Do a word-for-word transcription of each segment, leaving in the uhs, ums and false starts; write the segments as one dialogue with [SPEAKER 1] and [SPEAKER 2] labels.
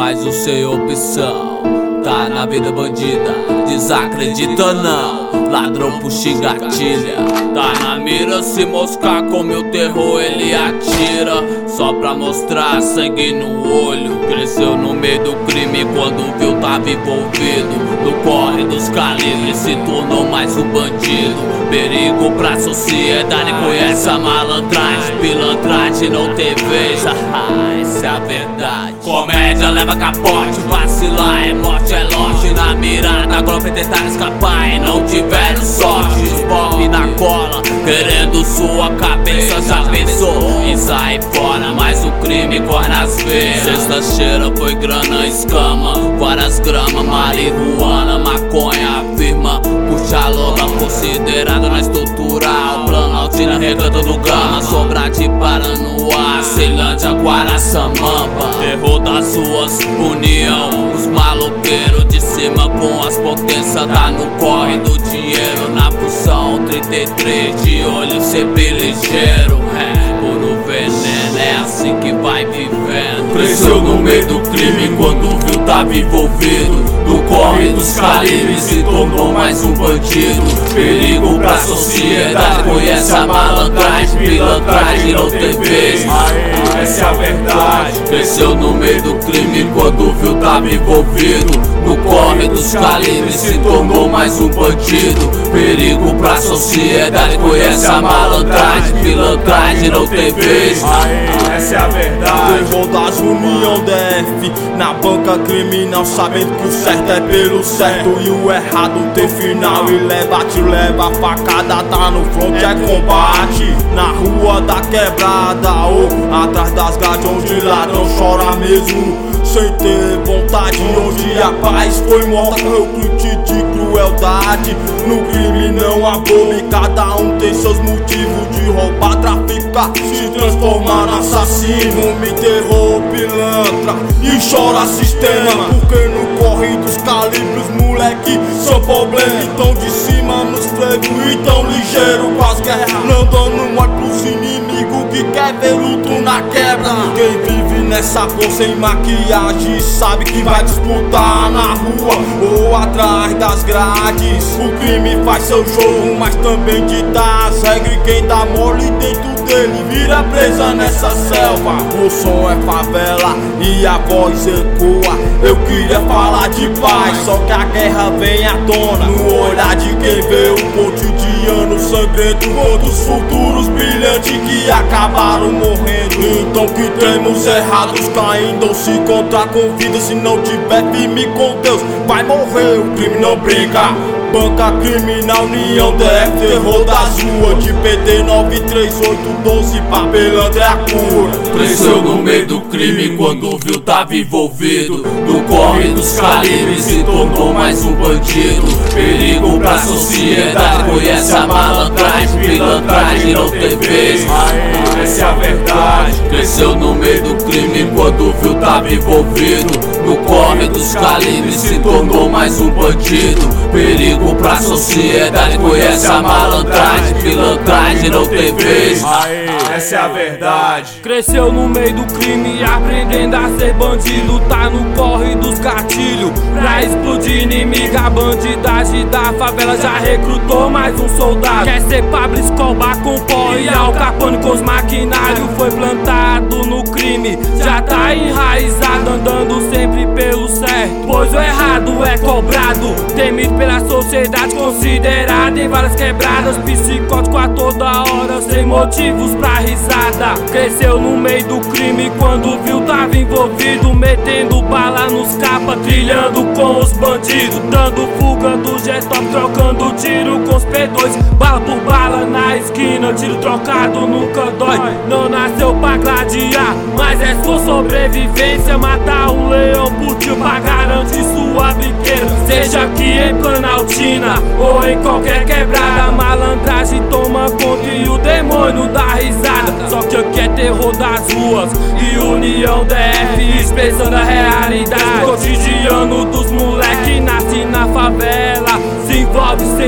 [SPEAKER 1] mas o sem opção tá na vida bandida. Desacredita não, ladrão puxa e gatilha. Tá na mira, se moscar com meu terror ele atira. Só pra mostrar sangue no olho. Cresceu no meio do crime, quando viu tava envolvido. No corre dos calibres se tornou mais um bandido. Perigo pra sociedade, conhece a malandragem. Pilantragem não tem vez, ah, essa é a verdade. Comédia leva capote, vacilar é morte, é longe. Na mirada, agora vai tentar escapar e não tiveram sorte. Pop na cola, querendo sua cabeça. Já pensou em sair fora, mas o crime corre nas veias. Sexta-feira foi grana, escama, várias gramas, marihuana, maconha, afirma. Puxa lola, considerado na estrutural. Planaltina, recanto do gama, Sobra de Paranoá, Ceilândia, Guaraçamamba. Terror das ruas, união, os maloqueiros de cima com as potências. Tá no corre do dinheiro, na função trinta e três, de olho sempre ligeiro. É, puro veneno, é assim que vai vivendo. Cresceu no meio do crime, quando viu tava envolvido. No corre dos calibres se tornou mais um bandido. Perigo pra sociedade, conhece a malandragem. Pilantragem não tem vez, essa é a verdade. Cresceu no meio do crime, quando viu tava envolvido. No corre dos calibres se tornou mais um bandido. Perigo pra sociedade, conhece a malandragem. Pilantragem não tem vez,
[SPEAKER 2] essa é a verdade. Terror das União D F na banca criminal, sabendo que o certo é pelo certo e o errado tem final. E leva, te leva, facada tá no front, é combate. Na rua da quebrada ou atrás das grades, onde ladrão chora mesmo sem ter vontade, onde a paz foi morta com o crime de crueldade. No crime não há bobo e cada um tem seus motivos de roubar, traficar, se transformar no assassino. Me terror, pilantra e chora sistema, porque no corre dos calibres moleque são problema. Então de cima nos frevos e tão ligeiro com as guerras, não dando mais pros inimigos que quer ver luto na quebra. Quem vive nessa cor sem maquiagem sabe que vai disputar na rua ou atrás das grades. O crime faz seu jogo, mas também dita as regras. E quem dá mole dentro dele vira presa nessa selva. O som é favela e a voz ecoa. Eu queria falar de paz, só que a guerra vem à tona no olhar de quem vê o cotidiano sangrento contra os futuros brilhantes que acabaram morrendo. Então que temos errados caindo ou se encontrar com vida. Se não tiver firme com Deus, vai morrer, o crime não brinca. Banca criminal, União D F, terror das ruas, de P D nove três oito doze, papelando é a cura.
[SPEAKER 1] Cresceu no meio do crime, quando viu tava envolvido. No corre dos calibres se tornou mais um bandido. Perigo pra sociedade, conhece a malandragem. Pilantragem não tem vez,
[SPEAKER 2] essa é a verdade.
[SPEAKER 1] Cresceu no meio do crime, quando viu tava envolvido. No corre dos calibres se tornou mais um bandido. Perigo pra sociedade, conhece a malandragem. Pilantragem não tem vez,
[SPEAKER 2] essa é a verdade.
[SPEAKER 3] Cresceu no meio do crime, aprendendo a ser bandido. Tá no corre dos gatilhos pra explodir inimigo. A bandidagem da favela já recrutou mais um soldado. Quer ser Pablo Escobar com pó e Al Capone com os maquinários. Foi plantado no crime, já tá enraizado, andando sempre pelo certo, pois o errado é cobrado. Temido pela sociedade, considerado em várias quebradas. Psicótico a toda hora, sem motivos pra risada. Cresceu no meio do crime, quando viu tava envolvido. Metendo bala nos capa, trilhando com os bandidos. Dando fuga do G-Top, trocando tiro com os P dois. Bala por bala na esquina, tiro trocado nunca dói. Não nasceu pra gladiar, mas é sua sobrevivência. Matar um leão por tio pra garantir sua biqueira. Seja aqui em Planaltina ou em qualquer quebrada, a malandragem toma conta e o demônio dá risada. Só que aqui é terror das ruas e União D F, expressando a realidade. O cotidiano dos moleque nasce na favela, se envolve sem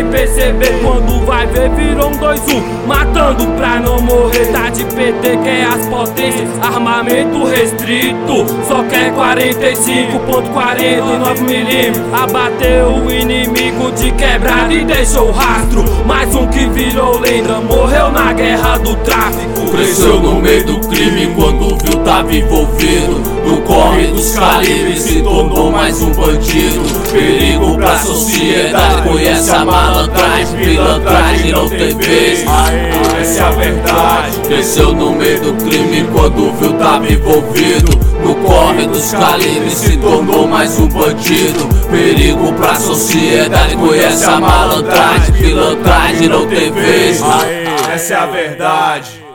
[SPEAKER 3] perceber, quando vai ver virou um dois um, matando pra não morrer. Tá de P T, quer as potências, armamento restrito, só quer quarenta e cinco ponto quarenta e nove milímetros. Abateu o inimigo de quebrada e deixou rastro. Mais um que virou lenda, morreu na guerra do tráfico.
[SPEAKER 1] Cresceu no meio do crime, quando viu tava envolvido no corre dos calibres, se tornou mais um bandido. Perigo pra sociedade, conhece a malandragem, pilantragem não tem vez.
[SPEAKER 2] Essa é a verdade.
[SPEAKER 1] Cresceu no meio do crime, quando viu tava envolvido no corre dos calibres, se tornou mais um bandido. Perigo pra sociedade, conhece a malandragem, pilantragem não tem vez.
[SPEAKER 2] Essa é a verdade.